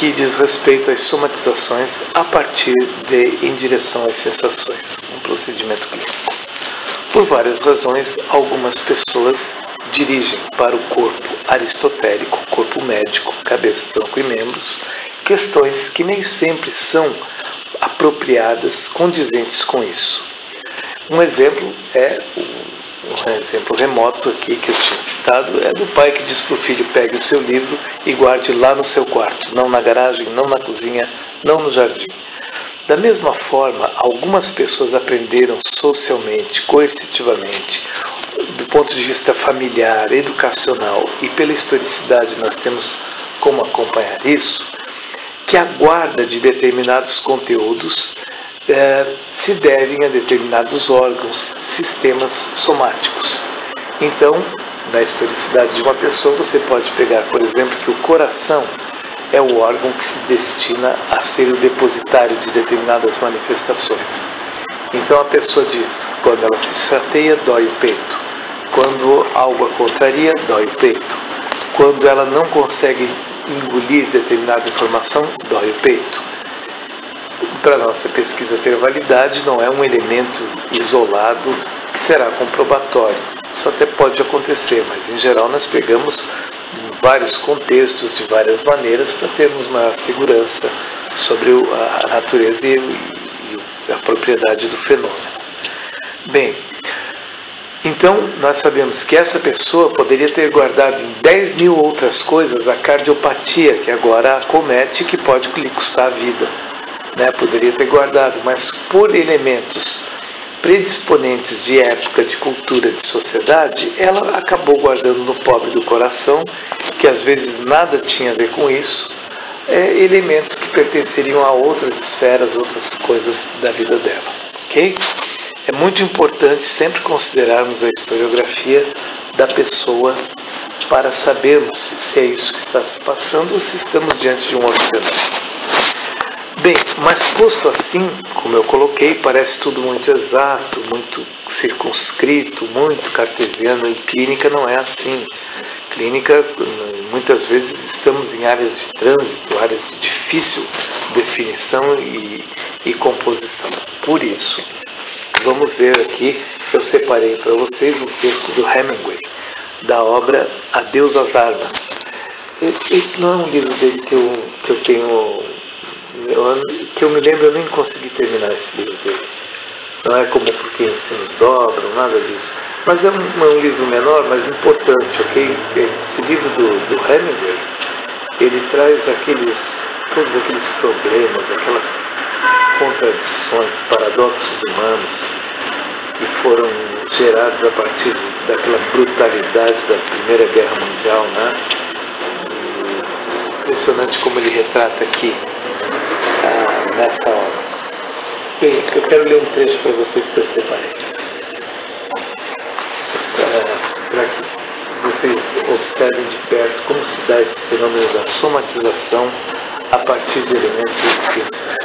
que diz respeito às somatizações a partir de em direção às sensações, um procedimento clínico. Por várias razões, algumas pessoas dirigem para o corpo aristotélico, corpo médico, cabeça, tronco e membros, questões que nem sempre são apropriadas, condizentes com isso. Um exemplo remoto aqui que eu tinha citado é do pai que diz para o filho: pegue o seu livro e guarde lá no seu quarto, não na garagem, não na cozinha, não no jardim. Da mesma forma, algumas pessoas aprenderam socialmente, coercitivamente, do ponto de vista familiar, educacional e pela historicidade nós temos como acompanhar isso, que a guarda de determinados conteúdos se devem a determinados órgãos, sistemas somáticos. Então, na historicidade de uma pessoa, você pode pegar, por exemplo, que o coração é o órgão que se destina a ser o depositário de determinadas manifestações. Então a pessoa diz, quando ela se chateia, dói o peito. Quando algo a contraria, dói o peito. Quando ela não consegue engolir determinada informação, dói o peito. Para nossa pesquisa ter validade, não é um elemento isolado que será comprobatório. Isso até pode acontecer, mas em geral nós pegamos vários contextos de várias maneiras para termos maior segurança sobre a natureza e a propriedade do fenômeno. Bem, então nós sabemos que essa pessoa poderia ter guardado em 10 mil outras coisas a cardiopatia que agora acomete, que pode lhe custar a vida. Poderia ter guardado, mas por elementos predisponentes de época, de cultura, de sociedade, ela acabou guardando no pobre do coração, que às vezes nada tinha a ver com isso, elementos que pertenceriam a outras esferas, outras coisas da vida dela. Ok? É muito importante sempre considerarmos a historiografia da pessoa para sabermos se é isso que está se passando ou se estamos diante de um outro fenômeno. Bem, mas posto assim, como eu coloquei, parece tudo muito exato, muito circunscrito, muito cartesiano, e clínica não é assim. Clínica, muitas vezes estamos em áreas de trânsito, áreas de difícil definição e composição. Por isso, vamos ver aqui, eu separei para vocês um texto do Hemingway, da obra Adeus às Armas. Esse não é um livro dele que eu tenho... que eu me lembro, eu nem consegui terminar esse livro dele. Não é como Porque Ensinos Dobram, nada disso. Mas é um livro menor, mas importante, ok? Esse livro do Hemingway, ele traz todos aqueles problemas, aquelas contradições, paradoxos humanos que foram gerados a partir daquela brutalidade da Primeira Guerra Mundial, né? E impressionante como ele retrata aqui nessa obra. Bem, eu quero ler um trecho para vocês que eu separei. Para que vocês observem de perto como se dá esse fenômeno da somatização a partir de elementos explícitos.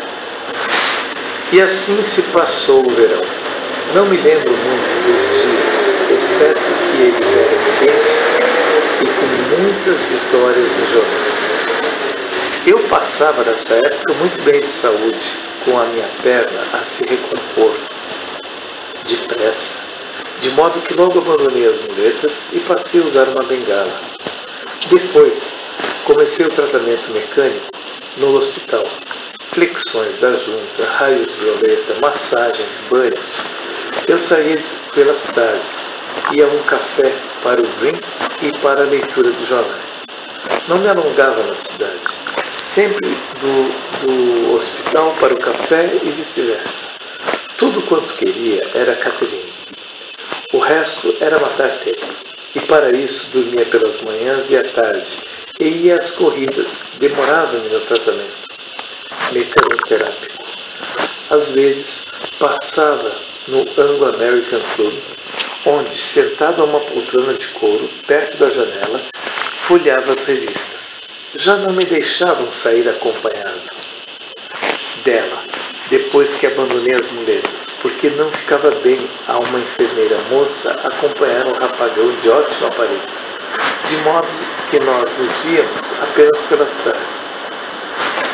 E assim se passou o verão. Não me lembro muito dos dias, exceto que eles eram quentes e com muitas vitórias nos jornais. Eu passava nessa época muito bem de saúde, com a minha perna a se recompor depressa, de modo que logo abandonei as muletas e passei a usar uma bengala. Depois, comecei o tratamento mecânico no hospital. Flexões da junta, raios violeta, massagens, banhos. Eu saía pelas tardes, ia a um café para o drink e para a leitura dos jornais. Não me alongava na cidade, sempre do hospital para o café e vice-versa. Tudo quanto queria era Catherine. O resto era matar tempo. E para isso dormia pelas manhãs e à tarde, e ia às corridas, demorava-me no tratamento mecanoterápico. Às vezes passava no Anglo-American Club, onde, sentado a uma poltrona de couro, perto da janela, folheava as revistas. Já não me deixavam sair acompanhado dela, depois que abandonei as muletas, porque não ficava bem a uma enfermeira moça acompanhar um rapagão de ótima aparência, de modo que nós nos víamos apenas pelas tardes.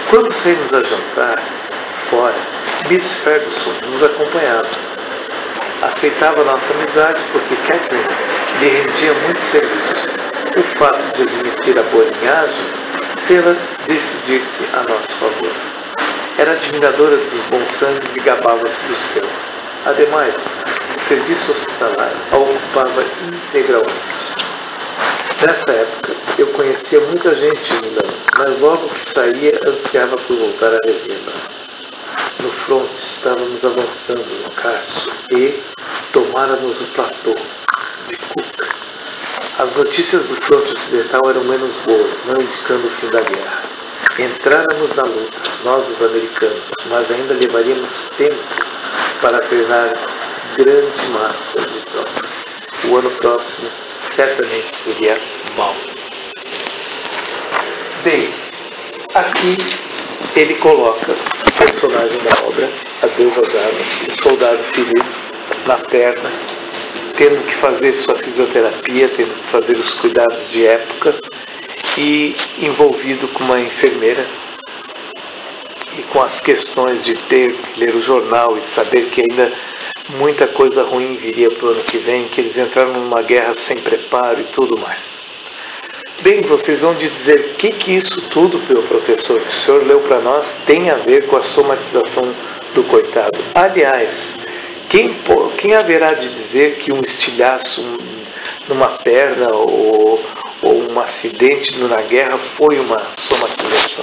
Quando saímos a jantar fora, Miss Ferguson nos acompanhava. Aceitava nossa amizade porque Catherine lhe rendia muito serviço. O fato de admitir a boa linhagem fê-la decidir-se a nosso favor. Era admiradora dos bons sangues e gabava-se do seu. Ademais, o serviço hospitalar a ocupava integralmente. Nessa época, eu conhecia muita gente em Milão, mas logo que saía, ansiava por voltar a revê-la. No fronte, estávamos avançando no Carso e tomáramos o platô de Cook. As notícias do fronte ocidental eram menos boas, não indicando o fim da guerra. Entráramos na luta, nós os americanos, mas ainda levaríamos tempo para treinar grande massa de tropas. O ano próximo certamente seria mau. Bem, aqui ele coloca o personagem da obra, Adeus às Armas, o soldado ferido na perna, tendo que fazer sua fisioterapia, tendo que fazer os cuidados de época e envolvido com uma enfermeira e com as questões de ter que ler o jornal e saber que ainda muita coisa ruim viria para o ano que vem, que eles entraram numa guerra sem preparo e tudo mais. Bem, vocês vão dizer o que isso tudo, meu professor, que o senhor leu para nós, tem a ver com a somatização do coitado. Aliás, quem haverá de dizer que um estilhaço numa perna ou um acidente na guerra foi uma somatização?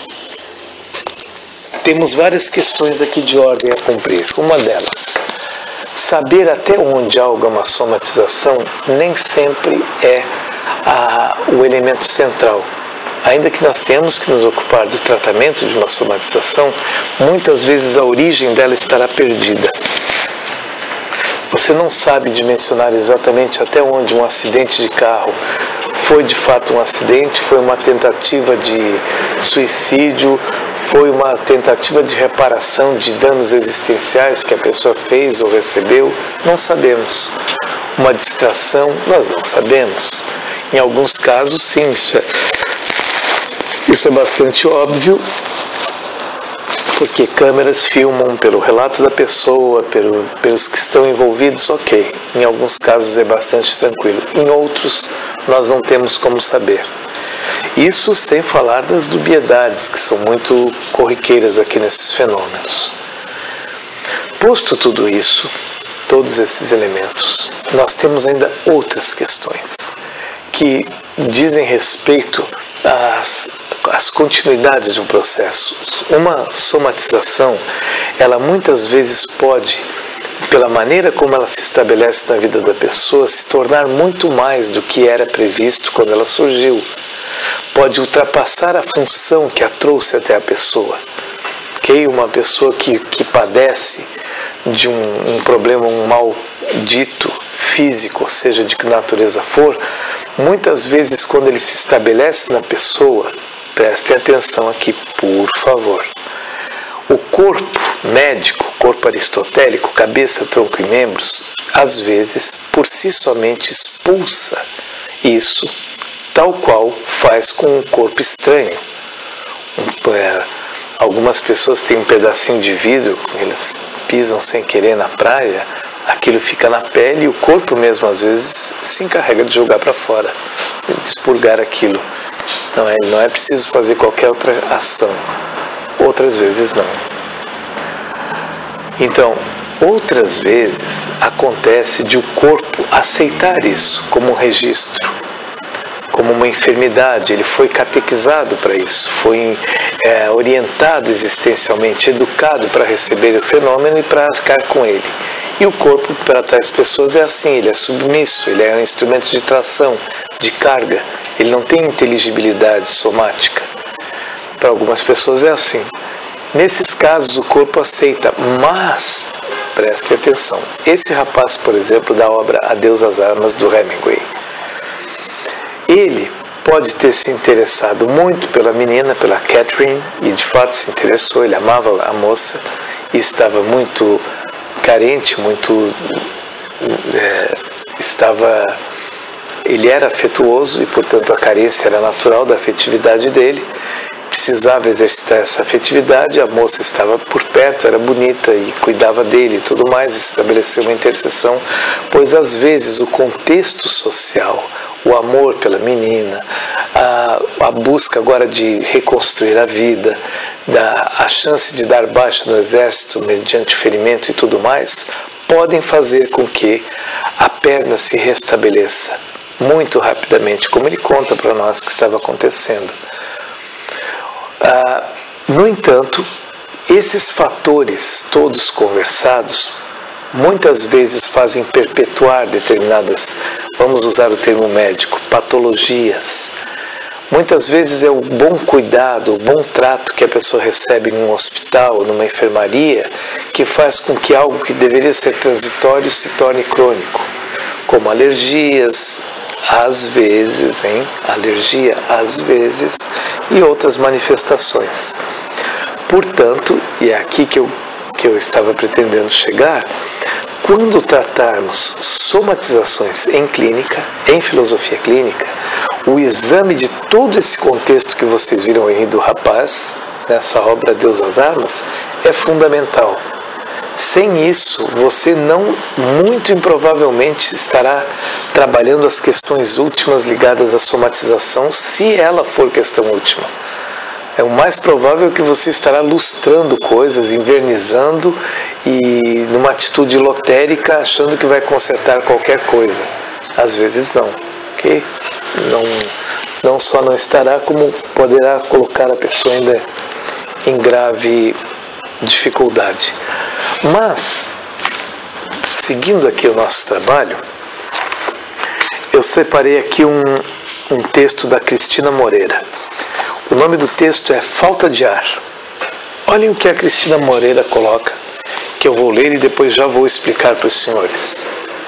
Temos várias questões aqui de ordem a cumprir. Uma delas, saber até onde algo é uma somatização nem sempre é o elemento central. Ainda que nós tenhamos que nos ocupar do tratamento de uma somatização, muitas vezes a origem dela estará perdida. Você não sabe dimensionar exatamente até onde um acidente de carro foi de fato um acidente, foi uma tentativa de suicídio, foi uma tentativa de reparação de danos existenciais que a pessoa fez ou recebeu. Não sabemos. Uma distração, nós não sabemos. Em alguns casos, sim, isso é bastante óbvio, porque câmeras filmam pelo relato da pessoa, pelos que estão envolvidos, ok. Em alguns casos é bastante tranquilo. Em outros, nós não temos como saber. Isso sem falar das dubiedades, que são muito corriqueiras aqui nesses fenômenos. Posto tudo isso, todos esses elementos, nós temos ainda outras questões que dizem respeito às continuidades de um processo. Uma somatização, ela muitas vezes pode, pela maneira como ela se estabelece na vida da pessoa, se tornar muito mais do que era previsto quando ela surgiu. Pode ultrapassar a função que a trouxe até a pessoa. Okay? Uma pessoa que padece de um problema, um mal dito físico, seja de que natureza for, muitas vezes quando ele se estabelece na pessoa, prestem atenção aqui, por favor. O corpo médico, corpo aristotélico, cabeça, tronco e membros, às vezes, por si somente expulsa isso, tal qual faz com um corpo estranho. Algumas pessoas têm um pedacinho de vidro, eles pisam sem querer na praia, aquilo fica na pele e o corpo mesmo às vezes se encarrega de jogar para fora, de expurgar aquilo. Não é preciso fazer qualquer outra ação. Outras vezes não. Então, outras vezes acontece de o corpo aceitar isso como um registro, como uma enfermidade. Ele foi catequizado para isso, foi orientado existencialmente, educado para receber o fenômeno e para arcar com ele. E o corpo, para tais pessoas, é assim, ele é submisso, ele é um instrumento de tração, de carga, ele não tem inteligibilidade somática. Para algumas pessoas é assim. Nesses casos, o corpo aceita, mas, prestem atenção, esse rapaz, por exemplo, da obra Adeus às Armas, do Hemingway, ele pode ter se interessado muito pela menina, pela Catherine, e de fato se interessou, ele amava a moça e estava muito carente, ele era afetuoso e, portanto, a carência era natural da afetividade dele, precisava exercitar essa afetividade, a moça estava por perto, era bonita e cuidava dele e tudo mais, estabeleceu uma intercessão, pois às vezes o contexto social, o amor pela menina, a busca agora de reconstruir a vida, a chance de dar baixa no exército mediante ferimento e tudo mais, podem fazer com que a perna se restabeleça muito rapidamente, como ele conta para nós que estava acontecendo. No entanto, esses fatores todos conversados muitas vezes fazem perpetuar determinadas, vamos usar o termo médico, patologias. Muitas vezes é o bom cuidado, o bom trato que a pessoa recebe num hospital, numa enfermaria, que faz com que algo que deveria ser transitório se torne crônico, como alergias, às vezes, alergia às vezes, e outras manifestações. Portanto, e é aqui que eu estava pretendendo chegar, quando tratarmos somatizações em clínica, em filosofia clínica, o exame de todo esse contexto que vocês viram aí do rapaz, nessa obra Deus às Armas, é fundamental. Sem isso, você muito improvavelmente estará trabalhando as questões últimas ligadas à somatização, se ela for questão última. É o mais provável que você estará lustrando coisas, invernizando e numa atitude lotérica, achando que vai consertar qualquer coisa. Às vezes não, ok? Não só não estará, como poderá colocar a pessoa ainda em grave dificuldade. Mas, seguindo aqui o nosso trabalho, eu separei aqui um texto da Cristina Moreira. O nome do texto é Falta de Ar. Olhem o que a Cristina Moreira coloca, que eu vou ler e depois já vou explicar para os senhores.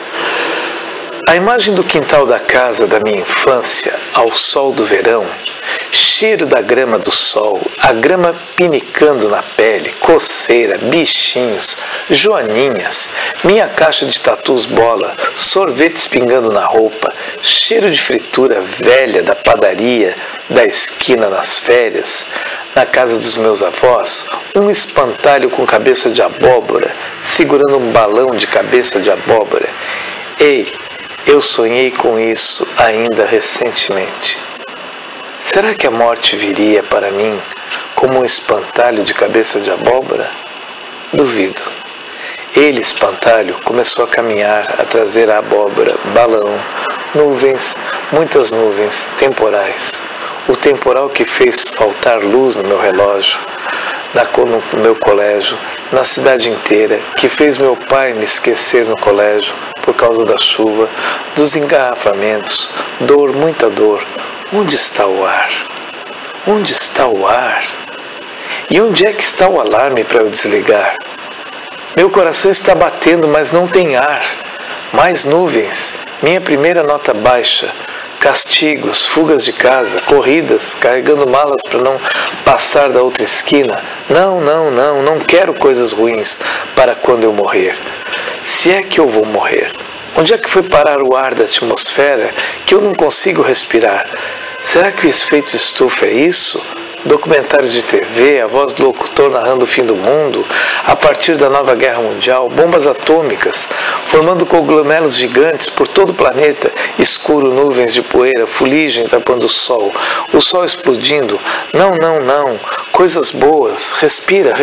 A imagem do quintal da casa da minha infância, ao sol do verão, cheiro da grama do sol, a grama pinicando na pele, coceira, bichinhos, joaninhas, minha caixa de tatus bola, sorvetes pingando na roupa, cheiro de fritura velha da padaria, da esquina nas férias, na casa dos meus avós, um espantalho com cabeça de abóbora, segurando um balão de cabeça de abóbora. Ei, eu sonhei com isso ainda recentemente. Será que a morte viria para mim como um espantalho de cabeça de abóbora? Duvido. Ele, espantalho, começou a caminhar, a trazer a abóbora, balão, nuvens, muitas nuvens, temporais. O temporal que fez faltar luz no meu relógio, no meu colégio, na cidade inteira, que fez meu pai me esquecer no colégio por causa da chuva, dos engarrafamentos, dor, muita dor. Onde está o ar? Onde está o ar? E onde é que está o alarme para eu desligar? Meu coração está batendo, mas não tem ar. Mais nuvens, minha primeira nota baixa, castigos, fugas de casa, corridas, carregando malas para não passar da outra esquina. Não quero coisas ruins para quando eu morrer. Se é que eu vou morrer. Onde é que foi parar o ar da atmosfera que eu não consigo respirar? Será que o efeito estufa é isso? Documentários de TV, a voz do locutor narrando o fim do mundo, a partir da nova guerra mundial, bombas atômicas, formando coglomeros gigantes por todo o planeta, escuro, nuvens de poeira, fuligem tapando o sol explodindo. Não, coisas boas, respira.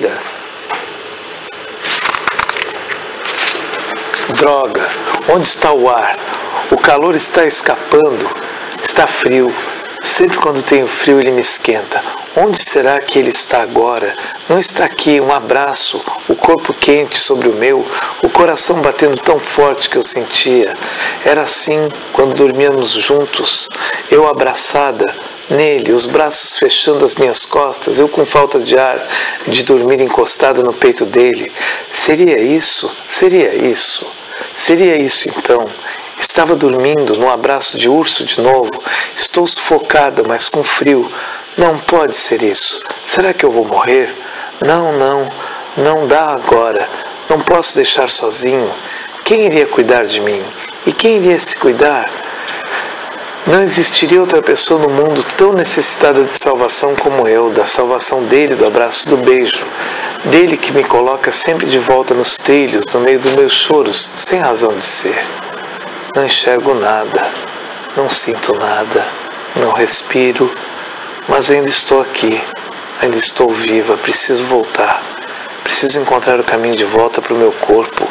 Droga, onde está o ar? O calor está escapando, está frio. Sempre quando tenho frio ele me esquenta. Onde será que ele está agora? Não está aqui, um abraço, o corpo quente sobre o meu, o coração batendo tão forte que eu sentia. Era assim quando dormíamos juntos, eu abraçada nele, os braços fechando as minhas costas, eu com falta de ar, de dormir encostada no peito dele. Seria isso? Seria isso? Seria isso então? Estava dormindo num abraço de urso de novo. Estou sufocada, mas com frio. Não pode ser isso. Será que eu vou morrer? Não dá agora. Não posso deixar sozinho. Quem iria cuidar de mim? E quem iria se cuidar? Não existiria outra pessoa no mundo tão necessitada de salvação como eu, da salvação dele, do abraço, do beijo, dele que me coloca sempre de volta nos trilhos, no meio dos meus choros, sem razão de ser. Não enxergo nada, não sinto nada, não respiro, mas ainda estou aqui, ainda estou viva, preciso voltar, preciso encontrar o caminho de volta para o meu corpo,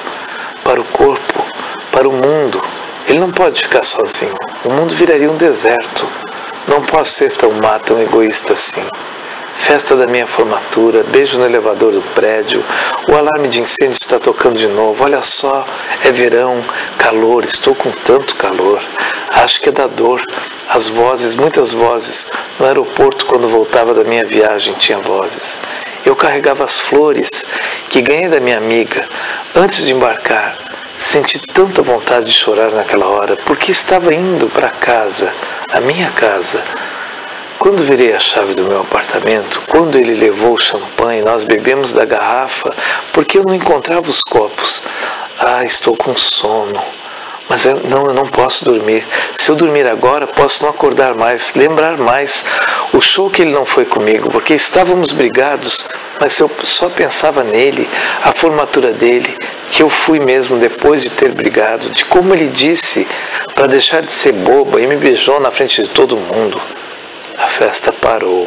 para o mundo. Ele não pode ficar sozinho, o mundo viraria um deserto. Não posso ser tão má, tão egoísta assim. Festa da minha formatura, beijo no elevador do prédio, o alarme de incêndio está tocando de novo. Olha só, é verão, calor, estou com tanto calor. Acho que é da dor. As vozes, muitas vozes. No aeroporto, quando voltava da minha viagem, tinha vozes. Eu carregava as flores que ganhei da minha amiga antes de embarcar. Senti tanta vontade de chorar naquela hora, porque estava indo para casa, a minha casa. Quando virei a chave do meu apartamento, quando ele levou o champanhe, nós bebemos da garrafa, porque eu não encontrava os copos. Estou com sono. Mas eu não posso dormir. Se eu dormir agora, posso não acordar mais, lembrar mais. O show que ele não foi comigo, porque estávamos brigados, mas eu só pensava nele, a formatura dele, que eu fui mesmo depois de ter brigado, de como ele disse para deixar de ser boba e me beijou na frente de todo mundo. A festa parou.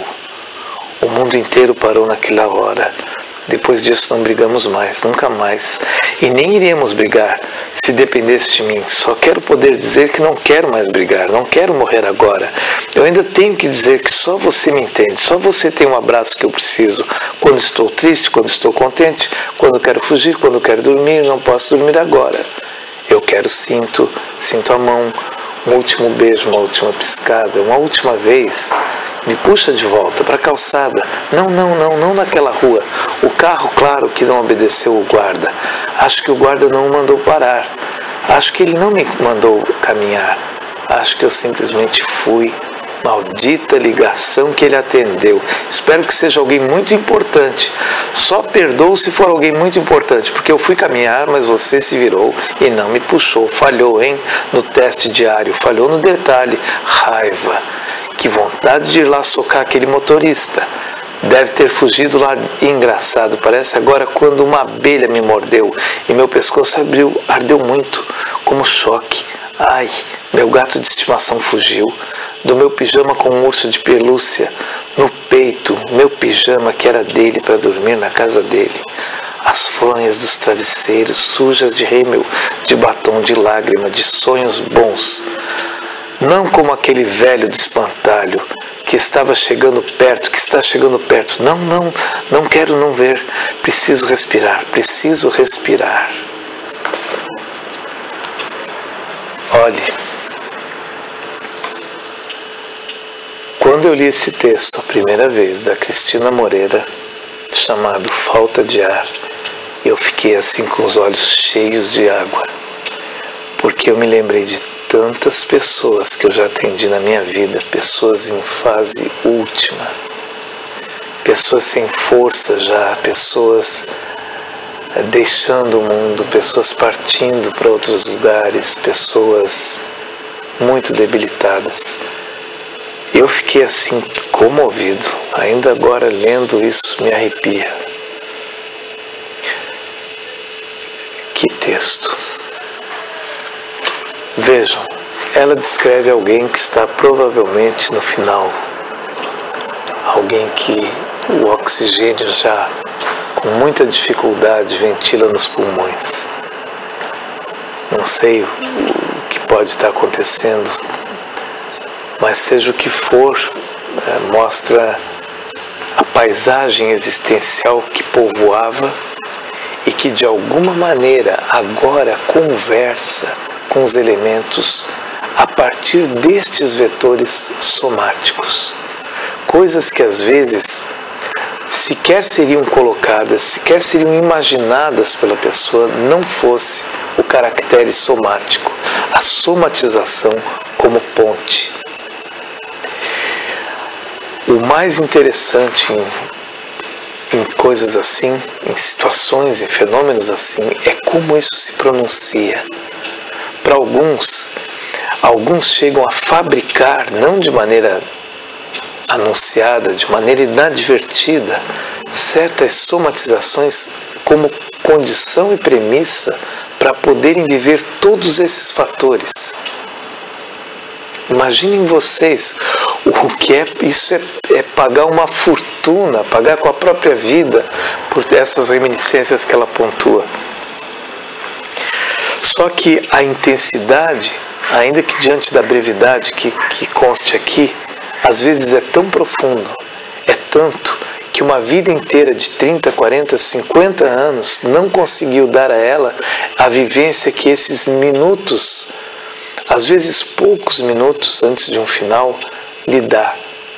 O mundo inteiro parou naquela hora. Depois disso não brigamos mais, nunca mais. E nem iríamos brigar se dependesse de mim. Só quero poder dizer que não quero mais brigar, não quero morrer agora. Eu ainda tenho que dizer que só você me entende, só você tem um abraço que eu preciso. Quando estou triste, quando estou contente, quando quero fugir, quando quero dormir, não posso dormir agora. Eu quero sinto a mão, um último beijo, uma última piscada, uma última vez. Me puxa de volta para a calçada. Não naquela rua. O carro, claro, que não obedeceu o guarda. Acho que o guarda não o mandou parar. Acho que ele não me mandou caminhar. Acho que eu simplesmente fui. Maldita ligação que ele atendeu. Espero que seja alguém muito importante. Só perdoo se for alguém muito importante, porque eu fui caminhar, mas você se virou e não me puxou. Falhou, hein? No teste diário. Falhou no detalhe. Raiva. Que vontade de ir lá socar aquele motorista. Deve ter fugido lá. Engraçado, parece agora quando uma abelha me mordeu e meu pescoço ardeu muito, como choque. Ai, meu gato de estimação fugiu. Do meu pijama com um urso de pelúcia no peito, meu pijama que era dele para dormir na casa dele. As fronhas dos travesseiros sujas de rímel, de batom, de lágrima, de sonhos bons. Não como aquele velho do espantalho que estava chegando perto, que está chegando perto. Não quero não ver. Preciso respirar, preciso respirar. Olhe, quando eu li esse texto a primeira vez, da Cristina Moreira, chamado Falta de Ar, eu fiquei assim com os olhos cheios de água, porque eu me lembrei de tantas pessoas que eu já atendi na minha vida, pessoas em fase última, pessoas sem força já, pessoas deixando o mundo, pessoas partindo para outros lugares, pessoas muito debilitadas. Eu fiquei assim comovido, ainda agora lendo isso me arrepia. Que texto! Vejam, ela descreve alguém que está provavelmente no final, alguém que o oxigênio já com muita dificuldade ventila nos pulmões. Não sei o que pode estar acontecendo, mas seja o que for, mostra a paisagem existencial que povoava e que de alguma maneira agora conversa com os elementos a partir destes vetores somáticos. Coisas que às vezes sequer seriam colocadas, sequer seriam imaginadas pela pessoa, não fosse o caractere somático, a somatização como ponte. O mais interessante em coisas assim, em situações, em fenômenos assim, é como isso se pronuncia. Para alguns, Alguns chegam a fabricar, não de maneira anunciada, de maneira inadvertida, certas somatizações como condição e premissa para poderem viver todos esses fatores. Imaginem vocês o que é isso, é pagar uma fortuna, pagar com a própria vida por essas reminiscências que ela pontua. Só que a intensidade, ainda que diante da brevidade que conste aqui, às vezes é tão profundo, é tanto, que uma vida inteira de 30, 40, 50 anos não conseguiu dar a ela a vivência que esses minutos, às vezes poucos minutos antes de um final, lhe dá.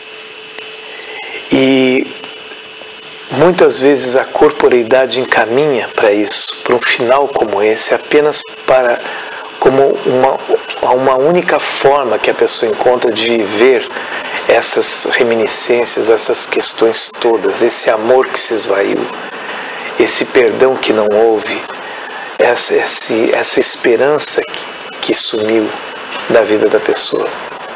E muitas vezes a corporeidade encaminha para isso, para um final como esse, apenas como uma única forma que a pessoa encontra de viver essas reminiscências, essas questões todas, esse amor que se esvaiu, esse perdão que não houve, essa esperança que sumiu da vida da pessoa.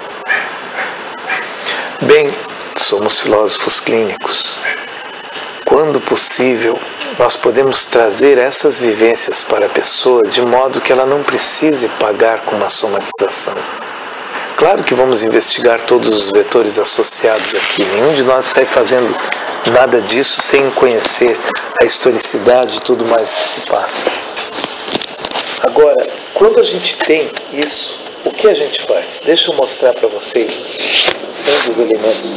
Bem, somos filósofos clínicos. Quando possível, nós podemos trazer essas vivências para a pessoa de modo que ela não precise pagar com uma somatização. Claro que vamos investigar todos os vetores associados aqui. Nenhum de nós sai fazendo nada disso sem conhecer a historicidade e tudo mais que se passa. Agora, quando a gente tem isso, o que a gente faz? Deixa eu mostrar para vocês um dos elementos.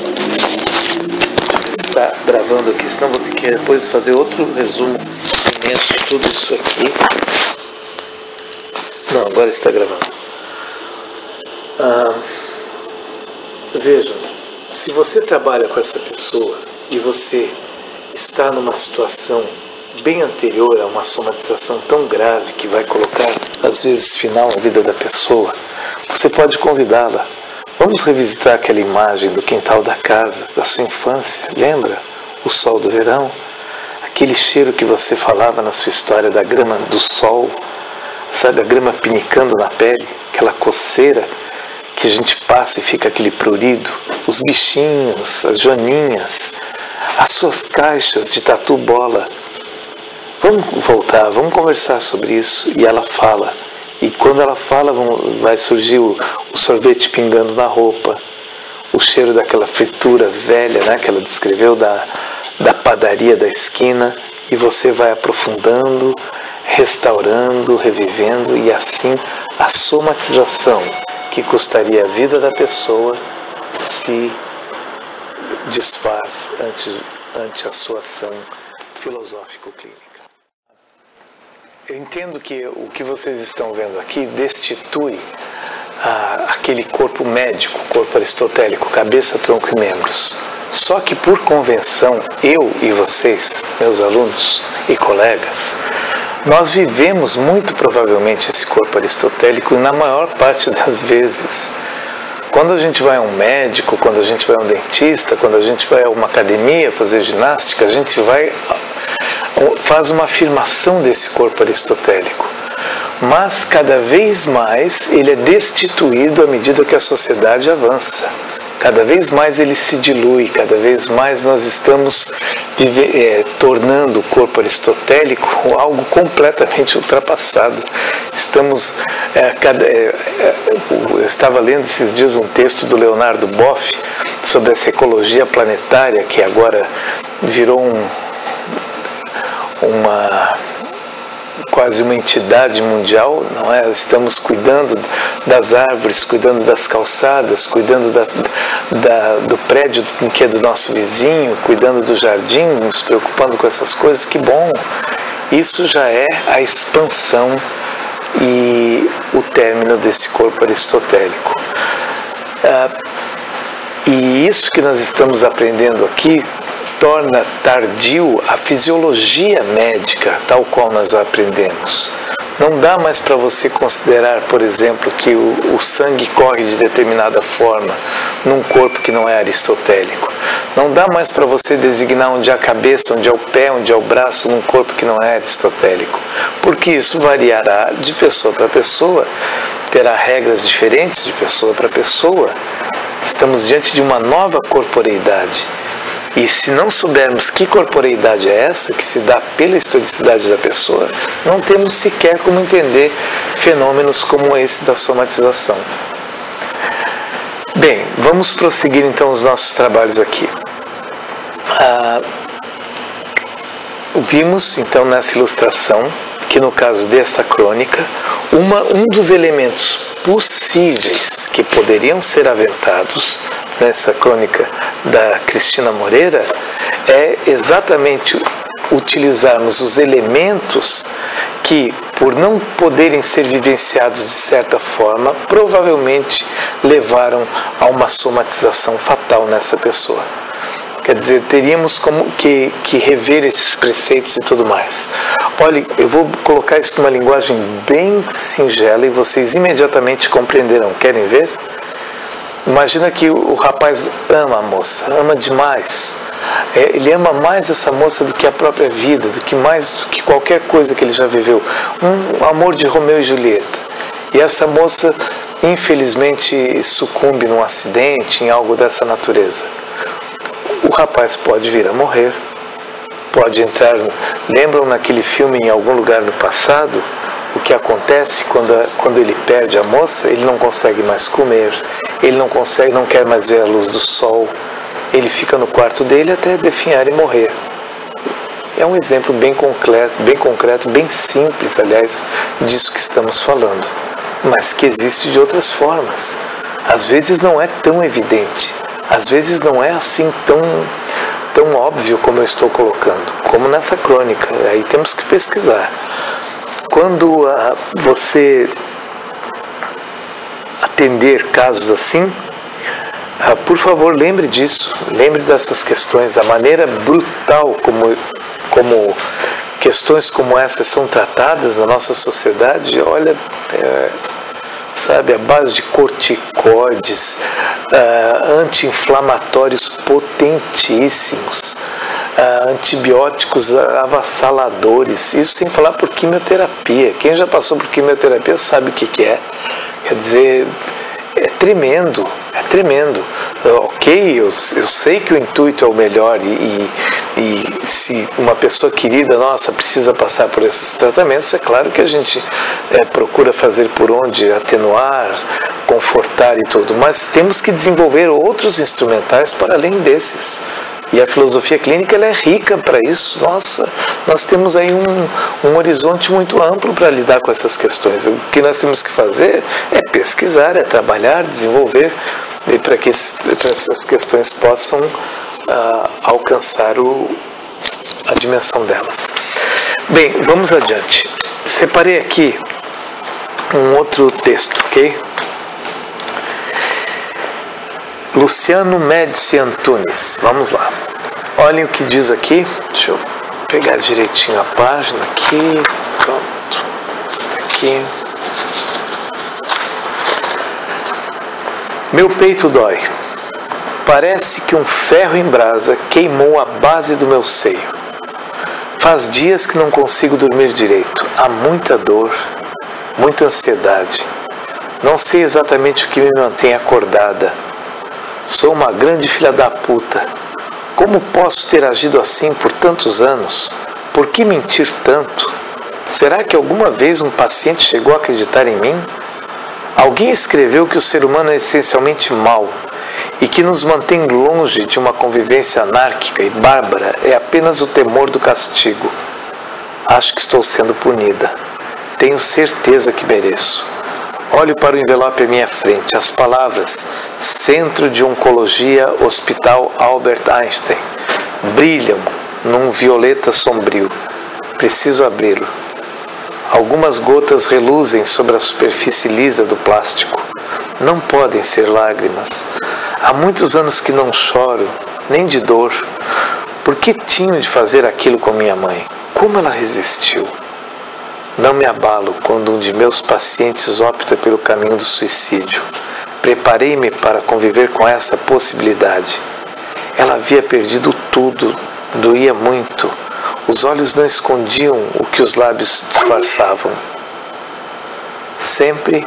Está gravando aqui, senão vou ter que depois fazer outro resumo imenso de tudo isso aqui. Não, agora está gravando. Vejam, se você trabalha com essa pessoa e você está numa situação bem anterior a uma somatização tão grave que vai colocar, às vezes, final à vida da pessoa, você pode convidá-la. Vamos revisitar aquela imagem do quintal da casa, da sua infância, lembra? O sol do verão, aquele cheiro que você falava na sua história da grama do sol, sabe, a grama pinicando na pele, aquela coceira que a gente passa e fica aquele prurido, os bichinhos, as joaninhas, as suas caixas de tatu bola. Vamos voltar, vamos conversar sobre isso. E ela fala, e quando ela fala vai surgir o sorvete pingando na roupa, o cheiro daquela fritura velha, né, que ela descreveu da padaria da esquina, e você vai aprofundando, restaurando, revivendo, e assim a somatização que custaria a vida da pessoa se desfaz ante a sua ação filosófico-clínica. Eu entendo que o que vocês estão vendo aqui destitui aquele corpo médico, corpo aristotélico, cabeça, tronco e membros. Só que por convenção, eu e vocês, meus alunos e colegas, nós vivemos muito provavelmente esse corpo aristotélico na maior parte das vezes. Quando a gente vai a um médico, quando a gente vai a um dentista, quando a gente vai a uma academia fazer ginástica, a gente faz uma afirmação desse corpo aristotélico. Mas cada vez mais ele é destituído à medida que a sociedade avança. Cada vez mais ele se dilui, cada vez mais nós estamos tornando o corpo aristotélico algo completamente ultrapassado. Eu estava lendo esses dias um texto do Leonardo Boff sobre essa ecologia planetária que agora virou quase uma entidade mundial, não é? Estamos cuidando das árvores, cuidando das calçadas, cuidando do prédio que é do nosso vizinho, cuidando do jardim, nos preocupando com essas coisas. Que bom! Isso já é a expansão e o término desse corpo aristotélico. E isso que nós estamos aprendendo aqui torna tardio a fisiologia médica, tal qual nós a aprendemos. Não dá mais para você considerar, por exemplo, que o sangue corre de determinada forma num corpo que não é aristotélico. Não dá mais para você designar onde é a cabeça, onde é o pé, onde é o braço num corpo que não é aristotélico. Porque isso variará de pessoa para pessoa terá regras diferentes de pessoa para pessoa. Estamos diante de uma nova corporeidade. E se não soubermos que corporeidade é essa, que se dá pela historicidade da pessoa, não temos sequer como entender fenômenos como esse da somatização. Bem, vamos prosseguir então os nossos trabalhos aqui. Vimos então nessa ilustração que no caso dessa crônica, um dos elementos possíveis que poderiam ser aventados nessa crônica da Cristina Moreira é exatamente utilizarmos os elementos que, por não poderem ser vivenciados de certa forma, provavelmente levaram a uma somatização fatal nessa pessoa. Quer dizer, teríamos como que rever esses preceitos e tudo mais. Olha, eu vou colocar isso numa linguagem bem singela e vocês imediatamente compreenderão. Querem ver? Imagina que o rapaz ama a moça, ama demais. Ele ama mais essa moça do que a própria vida, do que qualquer coisa que ele já viveu. Um amor de Romeu e Julieta. E essa moça, infelizmente, sucumbe num acidente, em algo dessa natureza. O rapaz pode vir a morrer, pode entrar... Lembram naquele filme Em Algum Lugar no Passado? O que acontece quando ele perde a moça? Ele não consegue mais comer, ele não quer mais ver a luz do sol, ele fica no quarto dele até definhar e morrer. É um exemplo bem concreto, bem simples, aliás, disso que estamos falando, mas que existe de outras formas. Às vezes não é tão evidente, às vezes não é assim tão óbvio como eu estou colocando, como nessa crônica. Aí temos que pesquisar. Quando você atender casos assim, por favor, lembre disso, lembre dessas questões, a maneira brutal como questões como essas são tratadas na nossa sociedade. Olha, sabe, a base de corticoides, anti-inflamatórios potentíssimos, antibióticos avassaladores, isso sem falar por quimioterapia. Quem já passou por quimioterapia sabe o que é. Quer dizer, é tremendo. Ok, eu sei que o intuito é o melhor e se uma pessoa querida nossa precisa passar por esses tratamentos, é claro que a gente procura fazer por onde atenuar, confortar e tudo, mas temos que desenvolver outros instrumentais para além desses. E a filosofia clínica ela é rica para isso. Nossa, nós temos aí um horizonte muito amplo para lidar com essas questões. O que nós temos que fazer é pesquisar, é trabalhar, desenvolver, para que essas questões possam alcançar a dimensão delas. Bem, vamos adiante. Separei aqui um outro texto, ok? Luciano Médici Antunes, vamos lá. Olhem o que diz aqui. Deixa eu pegar direitinho a página aqui. Pronto. Está aqui. Meu peito dói. Parece que um ferro em brasa queimou a base do meu seio. Faz dias que não consigo dormir direito. Há muita dor, muita ansiedade. Não sei exatamente o que me mantém acordada. Sou uma grande filha da puta. Como posso ter agido assim por tantos anos? Por que mentir tanto? Será que alguma vez um paciente chegou a acreditar em mim? Alguém escreveu que o ser humano é essencialmente mau e que nos mantém longe de uma convivência anárquica e bárbara é apenas o temor do castigo. Acho que estou sendo punida. Tenho certeza que mereço. Olho para o envelope à minha frente, as palavras Centro de Oncologia Hospital Albert Einstein brilham num violeta sombrio. Preciso abri-lo. Algumas gotas reluzem sobre a superfície lisa do plástico. Não podem ser lágrimas. Há muitos anos que não choro, nem de dor. Por que tinham de fazer aquilo com minha mãe? Como ela resistiu? Não me abalo quando um de meus pacientes opta pelo caminho do suicídio. Preparei-me para conviver com essa possibilidade. Ela havia perdido tudo, doía muito. Os olhos não escondiam o que os lábios disfarçavam. Sempre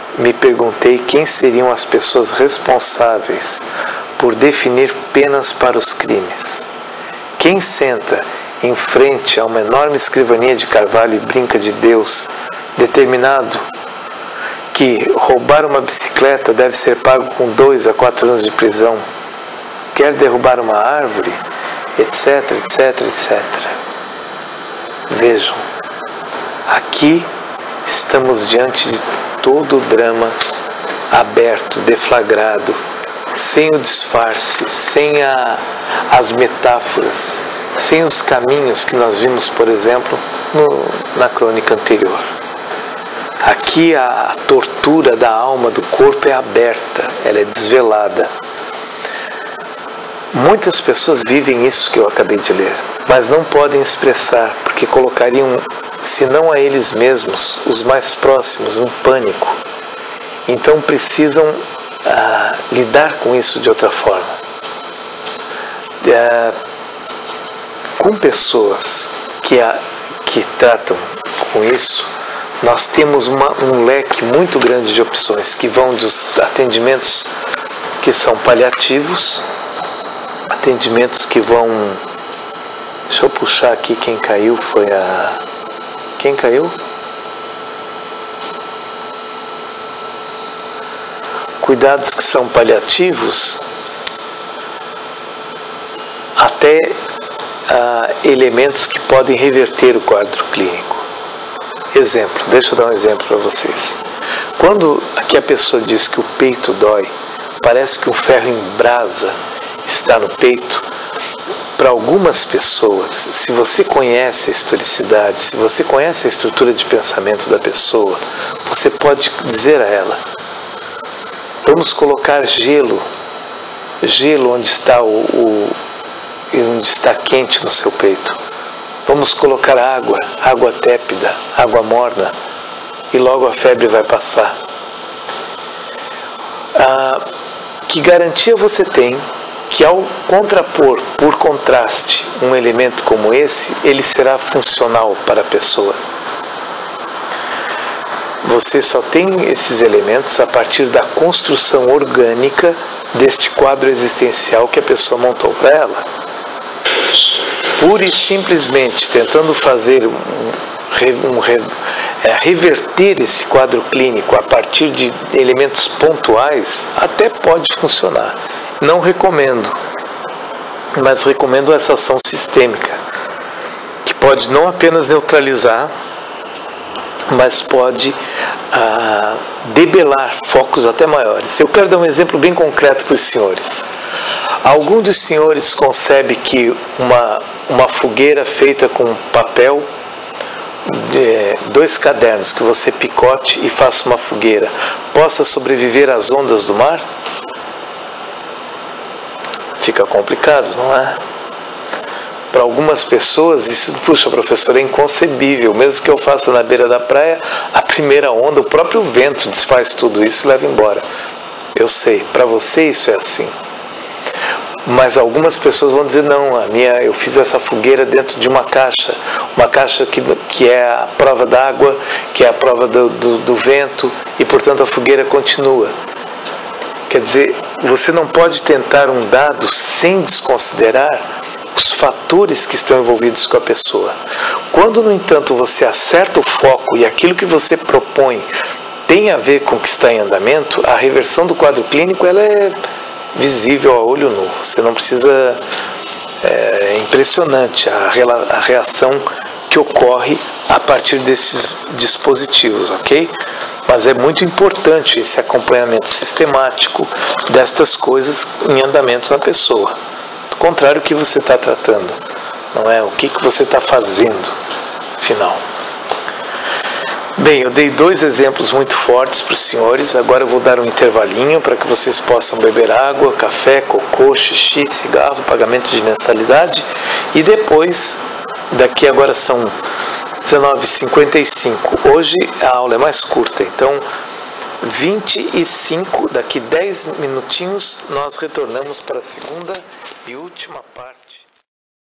me perguntei quem seriam as pessoas responsáveis por definir penas para os crimes. Quem senta em frente a uma enorme escrivaninha de carvalho e brinca de Deus, determinado que roubar uma bicicleta deve ser pago com 2 a 4 anos de prisão, quer derrubar uma árvore, etc, etc, etc. Vejam, aqui estamos diante de todo o drama aberto, deflagrado, sem o disfarce, sem as metáforas, sem os caminhos que nós vimos, por exemplo, na crônica anterior. Aqui a tortura da alma, do corpo é aberta, ela é desvelada. Muitas pessoas vivem isso que eu acabei de ler, mas não podem expressar, porque colocariam, se não a eles mesmos, os mais próximos, em pânico. Então precisam lidar com isso de outra forma. Com pessoas que tratam com isso, nós temos um leque muito grande de opções, que vão dos atendimentos que são paliativos, atendimentos que vão... Deixa eu puxar aqui quem caiu, Quem caiu? Cuidados que são paliativos, até elementos que podem reverter o quadro clínico. Exemplo, deixa eu dar um exemplo para vocês. Quando aqui a pessoa diz que o peito dói, parece que um ferro em brasa está no peito, para algumas pessoas, se você conhece a historicidade, se você conhece a estrutura de pensamento da pessoa, você pode dizer a ela: vamos colocar gelo onde está onde está quente no seu peito. Vamos colocar água tépida, água morna, e logo a febre vai passar. Que garantia você tem que ao contrapor, por contraste, um elemento como esse, ele será funcional para a pessoa? Você só tem esses elementos a partir da construção orgânica deste quadro existencial que a pessoa montou para ela. Pura e simplesmente tentando fazer reverter esse quadro clínico a partir de elementos pontuais, até pode funcionar. Não recomendo, mas recomendo essa ação sistêmica, que pode não apenas neutralizar, mas pode debelar focos até maiores. Eu quero dar um exemplo bem concreto para os senhores. Algum dos senhores concebe que uma fogueira feita com papel, 2 cadernos que você picote e faça uma fogueira, possa sobreviver às ondas do mar? Fica complicado, não é? Para algumas pessoas, isso, puxa, professor, é inconcebível. Mesmo que eu faça na beira da praia, a primeira onda, o próprio vento desfaz tudo isso e leva embora. Eu sei, para você isso é assim. Mas algumas pessoas vão dizer: não, eu fiz essa fogueira dentro de uma caixa que é a prova d'água, que é a prova do vento, e portanto a fogueira continua. Quer dizer, você não pode tentar um dado sem desconsiderar os fatores que estão envolvidos com a pessoa. Quando, no entanto, você acerta o foco e aquilo que você propõe tem a ver com o que está em andamento, a reversão do quadro clínico ela é visível a olho nu. Você não precisa... É impressionante a reação que ocorre a partir desses dispositivos, ok? Mas é muito importante esse acompanhamento sistemático destas coisas em andamento na pessoa. Do contrário, o que você está tratando, não é? O que você está fazendo, afinal. Bem, eu dei 2 exemplos muito fortes para os senhores. Agora eu vou dar um intervalinho para que vocês possam beber água, café, cocô, xixi, cigarro, pagamento de mensalidade. E depois, daqui agora são 19h55. Hoje a aula é mais curta, então 25, daqui 10 minutinhos, nós retornamos para a segunda e última parte.